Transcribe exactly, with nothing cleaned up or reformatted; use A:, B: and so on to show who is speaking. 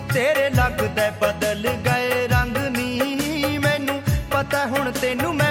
A: तेरे लगदा बदल गए रंग नी, मैनू पता हुण तेनू मैं